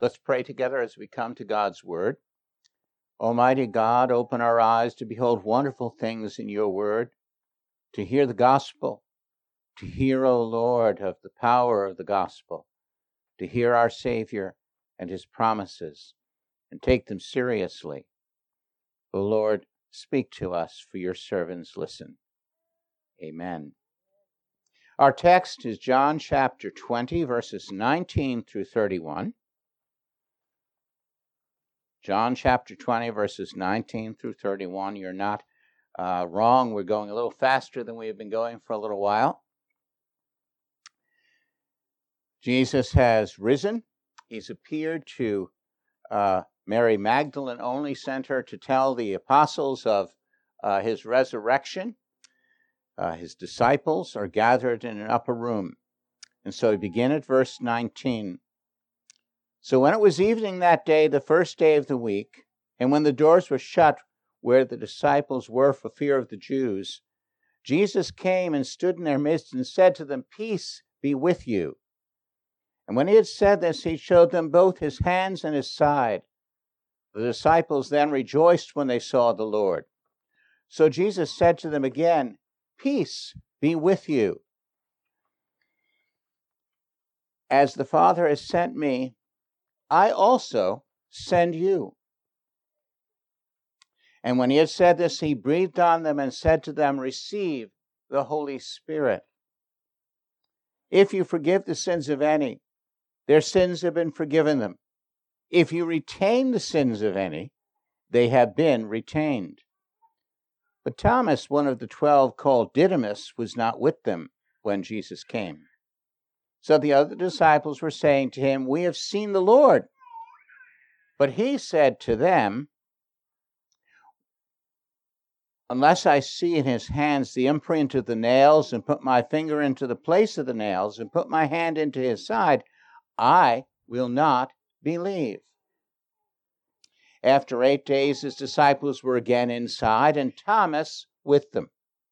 Let's pray together as we come to God's word. Almighty God, open our eyes to behold wonderful things in your word, to hear the gospel, to hear, O Lord, of the power of the gospel, to hear our Savior and his promises, and take them seriously. O Lord, speak to us, for your servants listen. Amen. Our text is John chapter 20, verses 19 through 31. John chapter 20, verses 19 through 31. You're not wrong. We're going a little faster than we have been going for a little while. Jesus has risen. He's appeared to Mary Magdalene, only sent her to tell the apostles of his resurrection. His disciples are gathered in an upper room. And so we begin at verse 19. So when it was evening that day, the first day of the week, and when the doors were shut where the disciples were for fear of the Jews, Jesus came and stood in their midst and said to them, "Peace be with you." And when he had said this, he showed them both his hands and his side. The disciples then rejoiced when they saw the Lord. So Jesus said to them again, "Peace be with you. As the Father has sent me, I also send you." And when he had said this, he breathed on them and said to them, "Receive the Holy Spirit. If you forgive the sins of any, their sins have been forgiven them. If you retain the sins of any, they have been retained." But Thomas, one of the 12, called Didymus, was not with them when Jesus came. So the other disciples were saying to him, "We have seen the Lord." But he said to them, "Unless I see in his hands the imprint of the nails, and put my finger into the place of the nails, and put my hand into his side, I will not believe." After 8 days, his disciples were again inside, and Thomas with them.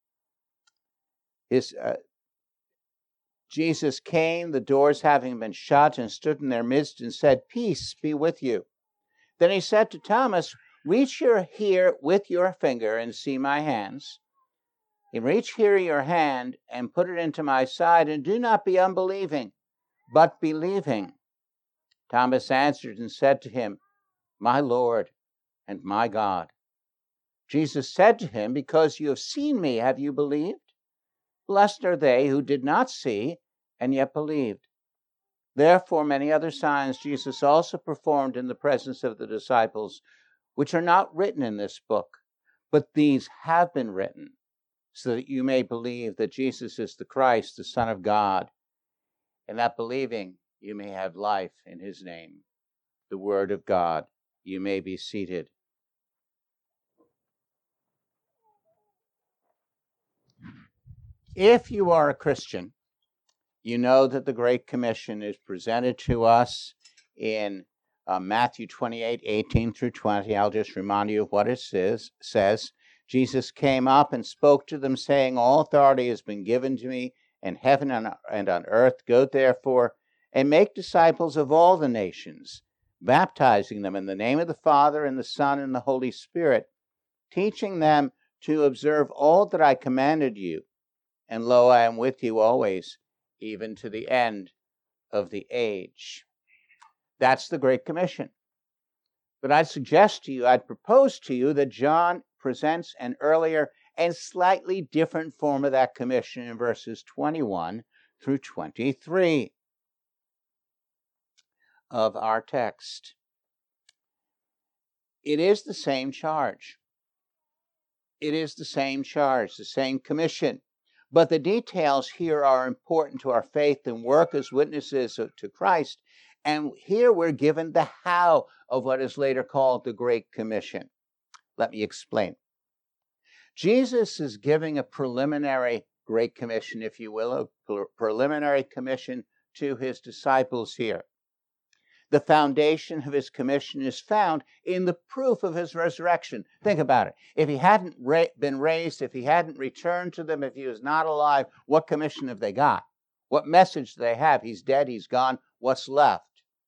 Jesus came, the doors having been shut, and stood in their midst and said, "Peace be with you." Then he said to Thomas, "Reach here with your finger and see my hands. And reach here your hand and put it into my side, and do not be unbelieving, but believing." Thomas answered and said to him, "My Lord and my God." Jesus said to him, "Because you have seen me, have you believed? Blessed are they who did not see and yet believed." Therefore many other signs Jesus also performed in the presence of the disciples, which are not written in this book, but these have been written, so that you may believe that Jesus is the Christ, the Son of God, and that believing you may have life in his name. The word of God. You may be seated. If you are a Christian, you know that the Great Commission is presented to us in Matthew 28, 18 through 20. I'll just remind you of what it says. Jesus came up and spoke to them, saying, "All authority has been given to me in heaven and on earth. Go therefore and make disciples of all the nations, baptizing them in the name of the Father and the Son and the Holy Spirit, teaching them to observe all that I commanded you. And lo, I am with you always, even to the end of the age." That's the Great Commission. But I'd propose to you that John presents an earlier and slightly different form of that commission in verses 21 through 23 of our text. It is the same charge. It is the same charge, the same commission. But the details here are important to our faith and work as witnesses to Christ. And here we're given the how of what is later called the Great Commission. Let me explain. Jesus is giving a preliminary Great Commission, if you will, a preliminary commission to his disciples here. The foundation of his commission is found in the proof of his resurrection. Think about it. If he hadn't been raised, if he hadn't returned to them, if he was not alive, what commission have they got? What message do they have? He's dead, he's gone. What's left?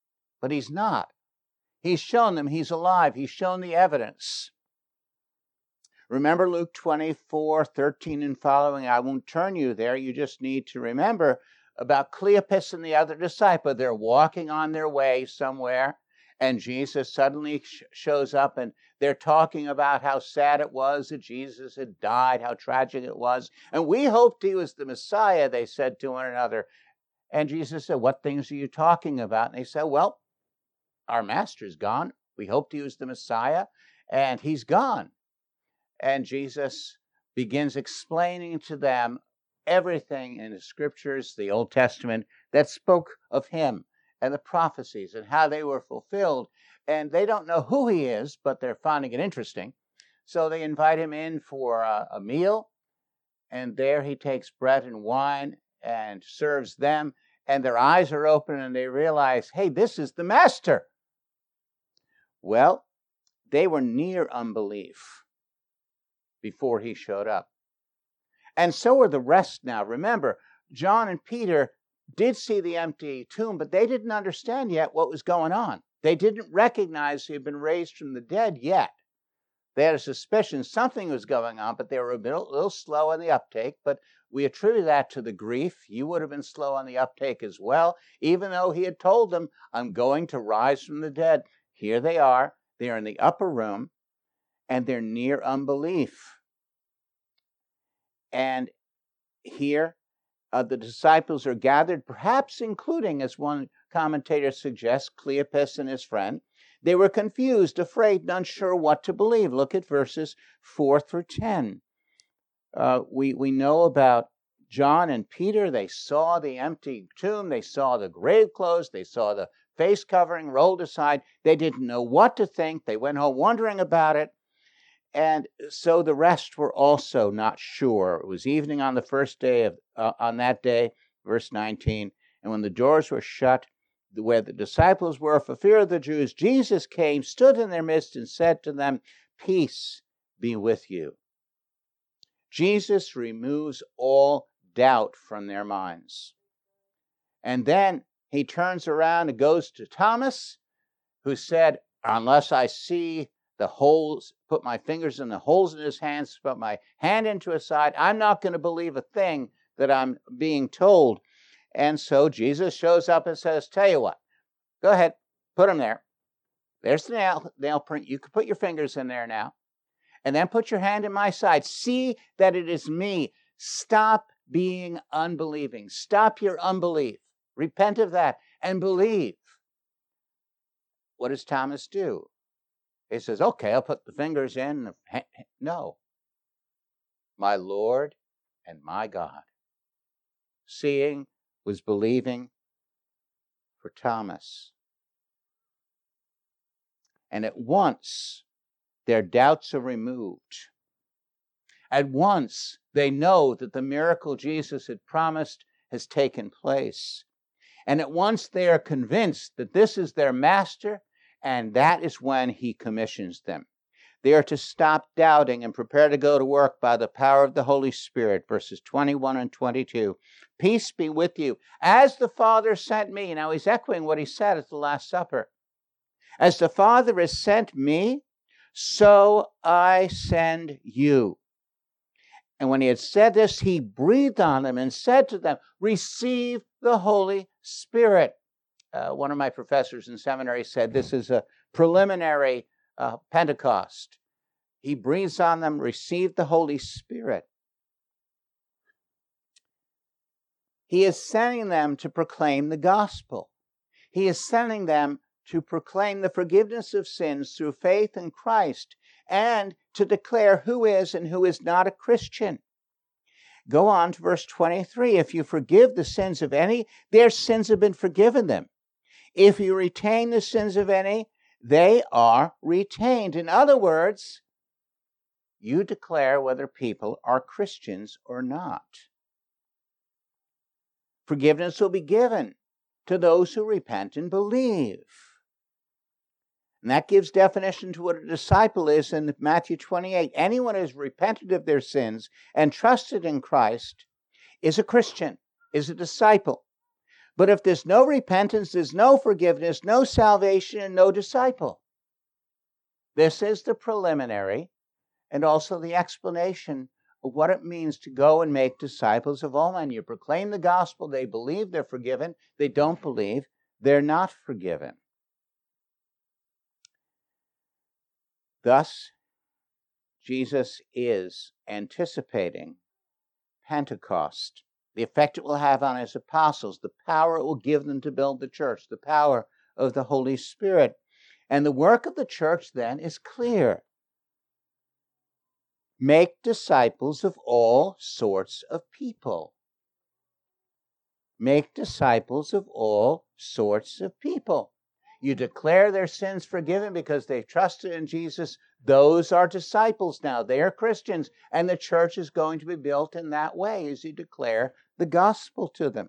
but he's not. He's shown them he's alive. He's shown the evidence. Remember Luke 24:13 and following. I won't turn you there. You just need to remember about Cleopas and the other disciple. They're walking on their way somewhere, and Jesus suddenly shows up, and they're talking about how sad it was that Jesus had died, how tragic it was. And we hoped he was the Messiah, they said to one another. And Jesus said, what things are you talking about? And they said, well, our master's gone. We hoped he was the Messiah, and he's gone. And Jesus begins explaining to them everything in the scriptures, the Old Testament, that spoke of him and the prophecies and how they were fulfilled. And they don't know who he is, but they're finding it interesting. So they invite him in for a meal, and there he takes bread and wine and serves them, and their eyes are open and they realize, hey, this is the master. Well, they were near unbelief before he showed up. And so are the rest now. Remember, John and Peter did see the empty tomb, but they didn't understand yet what was going on. They didn't recognize he had been raised from the dead yet. They had a suspicion something was going on, but they were a little slow on the uptake. But we attribute that to the grief. You would have been slow on the uptake as well, even though he had told them, I'm going to rise from the dead. Here they are. They're in the upper room, and they're near unbelief. And here, the disciples are gathered, perhaps including, as one commentator suggests, Cleopas and his friend. They were confused, afraid, and unsure what to believe. Look at verses 4 through 10. We know about John and Peter. They saw the empty tomb. They saw the grave closed. They saw the face covering rolled aside. They didn't know what to think. They went home wondering about it. And so the rest were also not sure. It was evening on the first day on that day, verse 19. And when the doors were shut, where the disciples were, for fear of the Jews, Jesus came, stood in their midst, and said to them, peace be with you. Jesus removes all doubt from their minds. And then he turns around and goes to Thomas, who said, unless I see the holes, put my fingers in the holes in his hands, put my hand into his side, I'm not going to believe a thing that I'm being told. And so Jesus shows up and says, tell you what, go ahead, put them there. There's the nail print. You can put your fingers in there now. And then put your hand in my side. See that it is me. Stop being unbelieving. Stop your unbelief. Repent of that and believe. What does Thomas do? He says, okay, I'll put the fingers in. No. My Lord and my God. Seeing was believing for Thomas. And at once, their doubts are removed. At once, they know that the miracle Jesus had promised has taken place. And at once, they are convinced that this is their master, and that is when he commissions them. They are to stop doubting and prepare to go to work by the power of the Holy Spirit. Verses 21 and 22. Peace be with you. As the Father sent me. Now he's echoing what he said at the Last Supper. As the Father has sent me, so I send you. And when he had said this, he breathed on them and said to them, receive the Holy Spirit. One of my professors in seminary said this is a preliminary Pentecost. He breathes on them, receive the Holy Spirit. He is sending them to proclaim the gospel. He is sending them to proclaim the forgiveness of sins through faith in Christ and to declare who is and who is not a Christian. Go on to verse 23. If you forgive the sins of any, their sins have been forgiven them. If you retain the sins of any, they are retained. In other words, you declare whether people are Christians or not. Forgiveness will be given to those who repent and believe. And that gives definition to what a disciple is in Matthew 28. Anyone who has repented of their sins and trusted in Christ is a Christian, is a disciple. But if there's no repentance, there's no forgiveness, no salvation, and no disciple. This is the preliminary and also the explanation of what it means to go and make disciples of all men. You proclaim the gospel, they believe, they're forgiven. They don't believe, they're not forgiven. Thus, Jesus is anticipating Pentecost, the effect it will have on his apostles, the power it will give them to build the church, the power of the Holy Spirit. And the work of the church then is clear. Make disciples of all sorts of people. Make disciples of all sorts of people. You declare their sins forgiven because they've trusted in Jesus. Those are disciples now. They are Christians, and the church is going to be built in that way as you declare the gospel to them.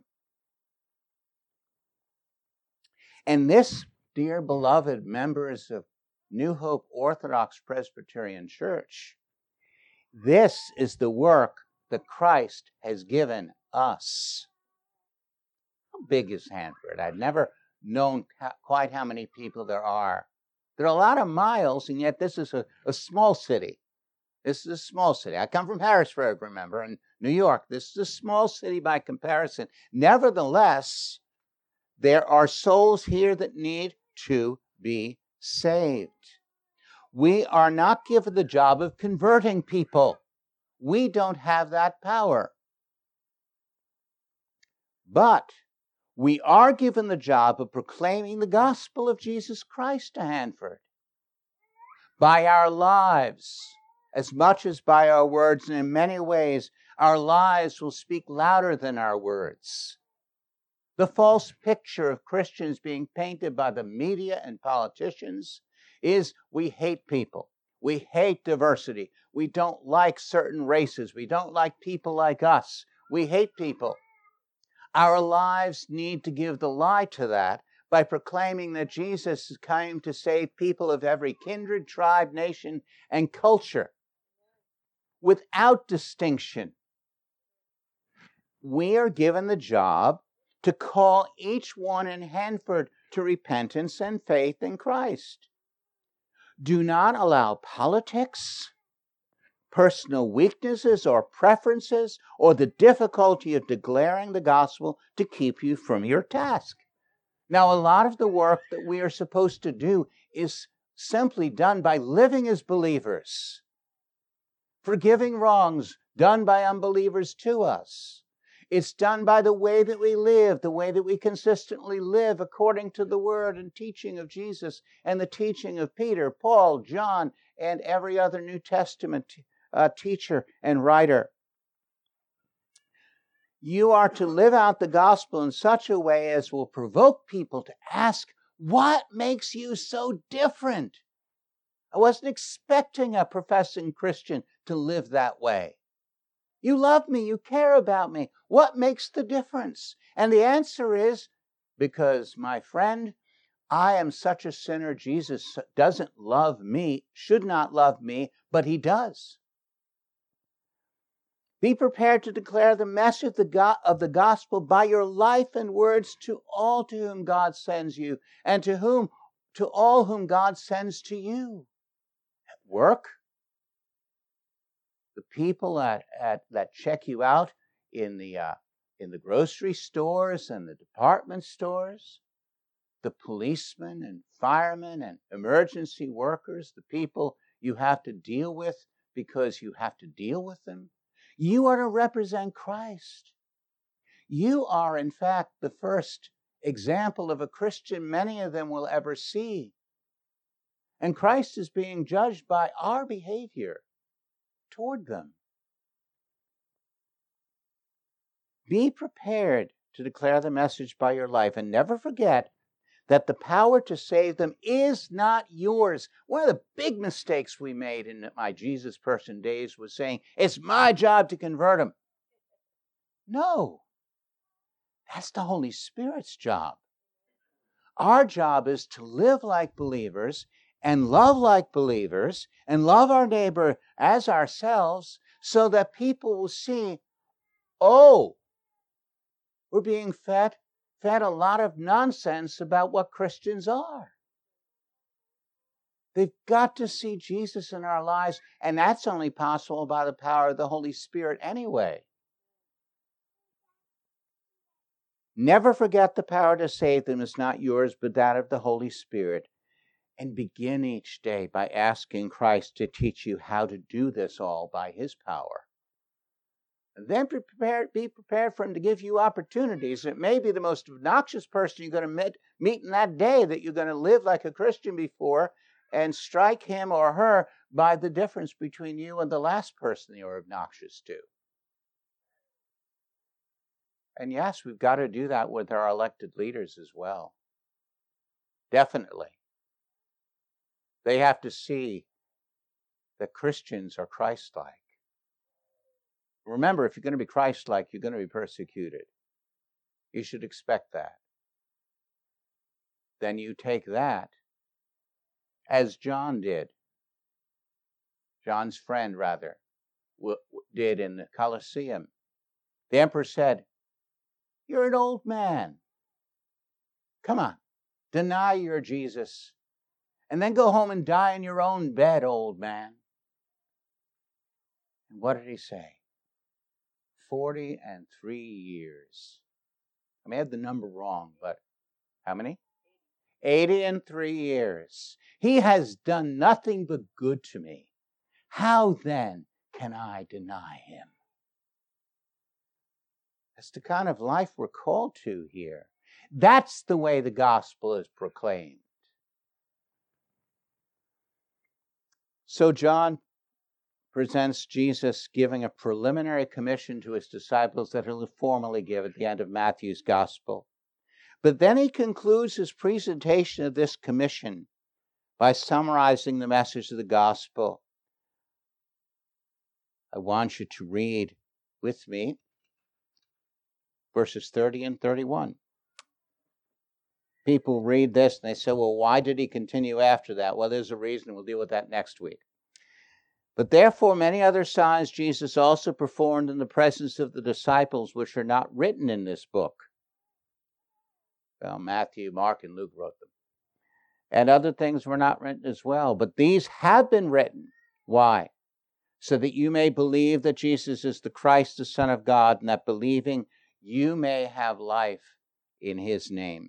And this, dear beloved members of New Hope Orthodox Presbyterian Church, this is the work that Christ has given us. How big is Hanford? I've never known quite how many people there are. There are a lot of miles, and yet this is a small city. This is a small city. I come from Harrisburg, remember, in New York. This is a small city by comparison. Nevertheless, there are souls here that need to be saved. We are not given the job of converting people. We don't have that power. But we are given the job of proclaiming the gospel of Jesus Christ to Hanford. By our lives, as much as by our words, and in many ways, our lives will speak louder than our words. The false picture of Christians being painted by the media and politicians is we hate people. We hate diversity. We don't like certain races. We don't like people like us. We hate people. Our lives need to give the lie to that by proclaiming that Jesus came to save people of every kindred, tribe, nation, and culture without distinction. We are given the job to call each one in Hanford to repentance and faith in Christ. Do not allow politics, personal weaknesses or preferences, or the difficulty of declaring the gospel to keep you from your task. Now, a lot of the work that we are supposed to do is simply done by living as believers, forgiving wrongs done by unbelievers to us. It's done by the way that we live, the way that we consistently live according to the word and teaching of Jesus and the teaching of Peter, Paul, John, and every other New Testament teacher and writer. You are to live out the gospel in such a way as will provoke people to ask, what makes you so different? I wasn't expecting a professing Christian to live that way. You love me, you care about me. What makes the difference? And the answer is, because, my friend, I am such a sinner, Jesus doesn't love me, should not love me, but he does. Be prepared to declare the message of the gospel by your life and words to all to whom God sends you, and to all whom God sends to you. At work, the people that check you out in the grocery stores and the department stores, the policemen and firemen and emergency workers, the people you have to deal with because you have to deal with them. You are to represent Christ. You are, in fact, the first example of a Christian many of them will ever see. And Christ is being judged by our behavior toward them. Be prepared to declare the message by your life, and never forget that the power to save them is not yours. One of the big mistakes we made in my Jesus person days was saying, it's my job to convert them. No, that's the Holy Spirit's job. Our job is to live like believers and love like believers and love our neighbor as ourselves so that people will see, oh, we're being fed fed a lot of nonsense about what Christians are. They've got to see Jesus in our lives, and that's only possible by the power of the Holy Spirit anyway. Never forget the power to save them is not yours, but that of the Holy Spirit. And begin each day by asking Christ to teach you how to do this all by His power. And then be prepared for Him to give you opportunities. It may be the most obnoxious person you're going to meet in that day that you're going to live like a Christian before, and strike him or her by the difference between you and the last person you're obnoxious to. And yes, we've got to do that with our elected leaders as well. Definitely. They have to see that Christians are Christ-like. Remember, if you're going to be Christ-like, you're going to be persecuted. You should expect that. Then you take that, as John did. John's friend, rather, did in the Colosseum. The emperor said, "You're an old man. Come on, deny your Jesus, and then go home and die in your own bed, old man." And what did he say? 43 years. I may have the number wrong, but how many? 83 years. He has done nothing but good to me. How then can I deny him? That's the kind of life we're called to here. That's the way the gospel is proclaimed. So John presents Jesus giving a preliminary commission to his disciples that he'll formally give at the end of Matthew's gospel. But then he concludes his presentation of this commission by summarizing the message of the gospel. I want you to read with me verses 30 and 31. People read this and they say, well, why did he continue after that? Well, there's a reason. We'll deal with that next week. But therefore many other signs Jesus also performed in the presence of the disciples, which are not written in this book. Well, Matthew, Mark, and Luke wrote them. And other things were not written as well. But these have been written. Why? So that you may believe that Jesus is the Christ, the Son of God, and that believing you may have life in his name.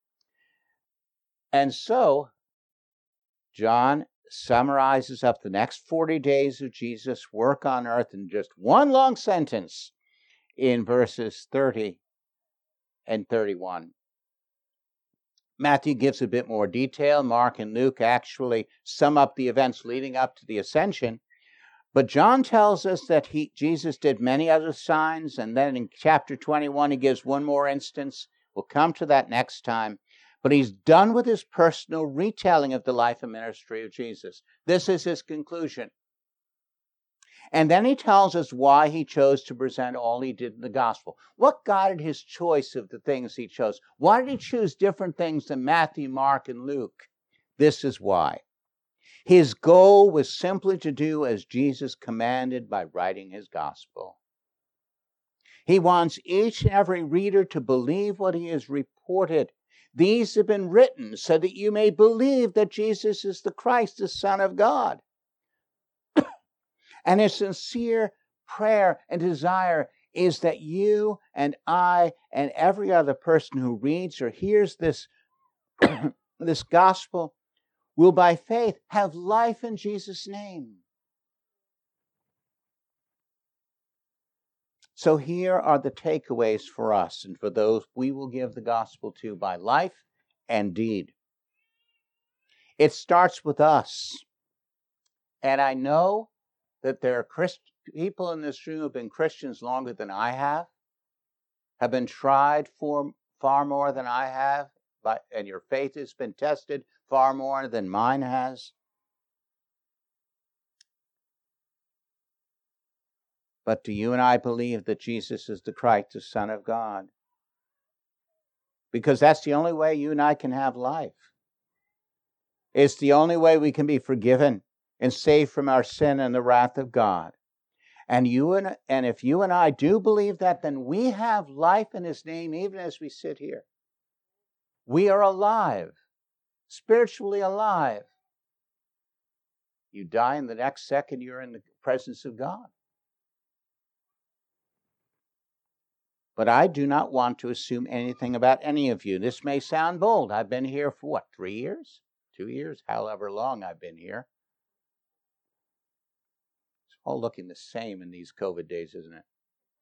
And so, John summarizes up the next 40 days of Jesus' work on earth in just one long sentence in verses 30 and 31. Matthew gives a bit more detail. Mark and Luke actually sum up the events leading up to the ascension. But John tells us that Jesus did many other signs, and then in chapter 21 he gives one more instance. We'll come to that next time. But he's done with his personal retelling of the life and ministry of Jesus. This is his conclusion. And then he tells us why he chose to present all he did in the gospel. What guided his choice of the things he chose? Why did he choose different things than Matthew, Mark, and Luke? This is why. His goal was simply to do as Jesus commanded by writing his gospel. He wants each and every reader to believe what he has reported. These have been written so that you may believe that Jesus is the Christ, the Son of God. And his sincere prayer and desire is that you and I and every other person who reads or hears this, this gospel will by faith have life in Jesus' name. So here are the takeaways for us and for those we will give the gospel to by life and deed. It starts with us. And I know that there are people in this room who have been Christians longer than I have been tried for far more than I have, and your faith has been tested far more than mine has. But do you and I believe that Jesus is the Christ, the Son of God? Because that's the only way you and I can have life. It's the only way we can be forgiven and saved from our sin and the wrath of God. And if you and I do believe that, then we have life in his name even as we sit here. We are alive, spiritually alive. You die, and the next second you're in the presence of God. But I do not want to assume anything about any of you. This may sound bold. I've been here for what, 3 years? 2 years? However long I've been here. It's all looking the same in these COVID days, isn't it?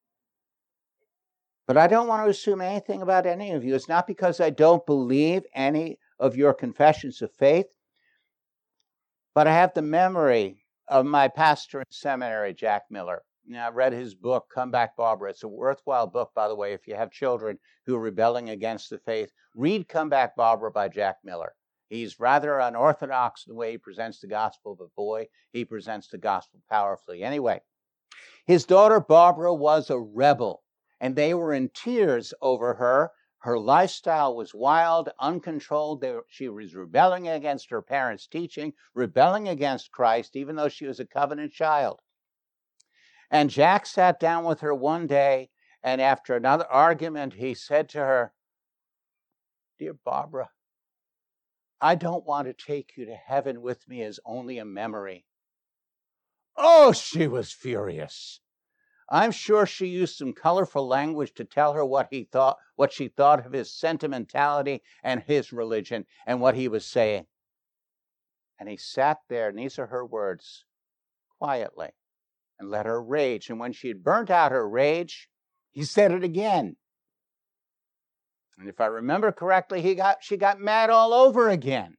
But I don't want to assume anything about any of you. It's not because I don't believe any of your confessions of faith, but I have the memory of my pastor in seminary, Jack Miller. Now, I read his book, Come Back, Barbara. It's a worthwhile book, by the way, if you have children who are rebelling against the faith. Read Come Back, Barbara by Jack Miller. He's rather unorthodox in the way he presents the gospel, but boy, he presents the gospel powerfully. Anyway, his daughter Barbara was a rebel, and they were in tears over her. Her lifestyle was wild, uncontrolled. She was rebelling against her parents' teaching, rebelling against Christ, even though she was a covenant child. And Jack sat down with her one day, and after another argument, he said to her, "Dear Barbara, I don't want to take you to heaven with me as only a memory." Oh, she was furious. I'm sure she used some colorful language to tell her what she thought of his sentimentality and his religion and what he was saying. And he sat there, and these are her words, quietly, and let her rage. And when she had burnt out her rage, he said it again. And if I remember correctly, she got mad all over again.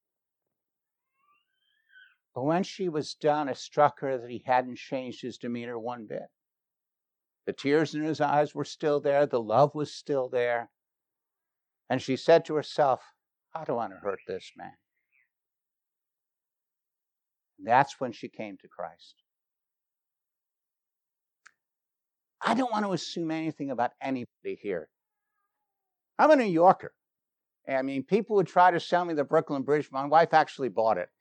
But when she was done, it struck her that he hadn't changed his demeanor one bit. The tears in his eyes were still there. The love was still there. And she said to herself, I don't want to hurt this man. And that's when she came to Christ. I don't want to assume anything about anybody here. I'm a New Yorker. I mean, people would try to sell me the Brooklyn Bridge. My wife actually bought it.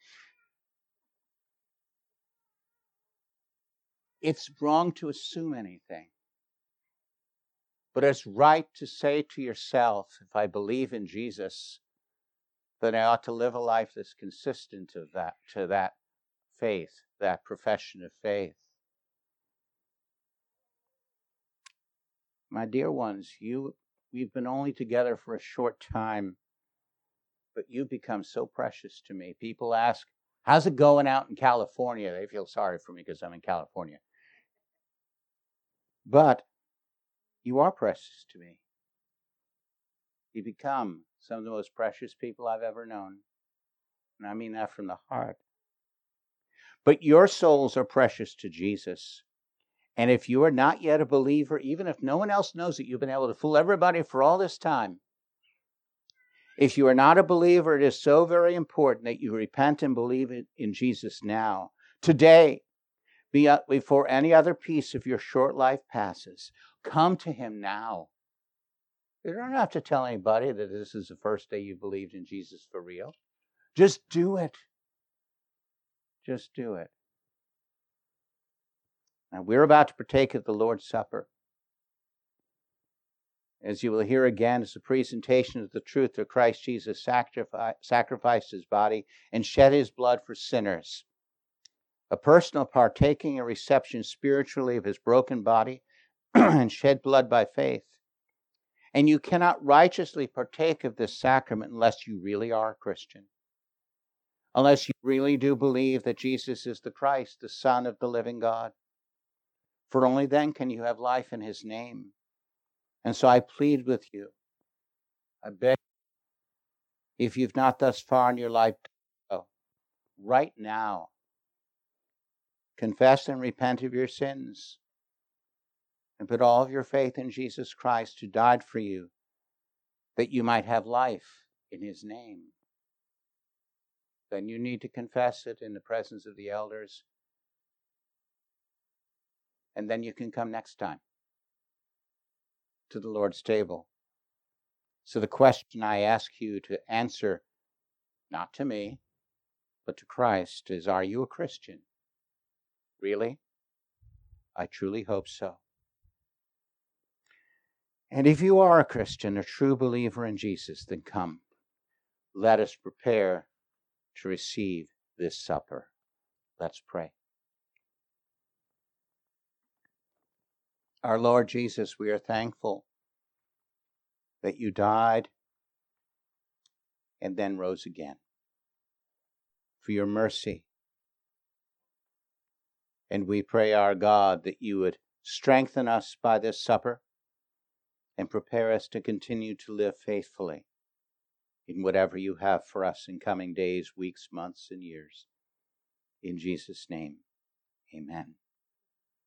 It's wrong to assume anything. But it's right to say to yourself, if I believe in Jesus, then I ought to live a life that's consistent to that faith, that profession of faith. My dear ones, we've been only together for a short time, but you become so precious to me. People ask, how's it going out in California? They feel sorry for me because I'm in California. But you are precious to me. You become some of the most precious people I've ever known. And I mean that from the heart. But your souls are precious to Jesus. And if you are not yet a believer, even if no one else knows it, you've been able to fool everybody for all this time. If you are not a believer, it is so very important that you repent and believe in Jesus now. Today, before any other piece of your short life passes, come to him now. You don't have to tell anybody that this is the first day you believed in Jesus for real. Just do it. Just do it. Now, we're about to partake of the Lord's Supper. As you will hear again, it's a presentation of the truth that Christ Jesus sacrificed his body and shed his blood for sinners. A personal partaking and reception spiritually of his broken body and shed blood by faith. And you cannot righteously partake of this sacrament unless you really are a Christian. Unless you really do believe that Jesus is the Christ, the Son of the living God. For only then can you have life in his name. And so I plead with you. I beg, if you've not thus far in your life, right now, confess and repent of your sins. And put all of your faith in Jesus Christ who died for you, that you might have life in his name. Then you need to confess it in the presence of the elders. And then you can come next time to the Lord's table. So the question I ask you to answer, not to me, but to Christ, is, are you a Christian? Really? I truly hope so. And if you are a Christian, a true believer in Jesus, then come. let us prepare to receive this supper. Let's pray. Our Lord Jesus, we are thankful that you died and then rose again, for your mercy. And we pray, our God, that you would strengthen us by this supper and prepare us to continue to live faithfully in whatever you have for us in coming days, weeks, months, and years. In Jesus' name, amen.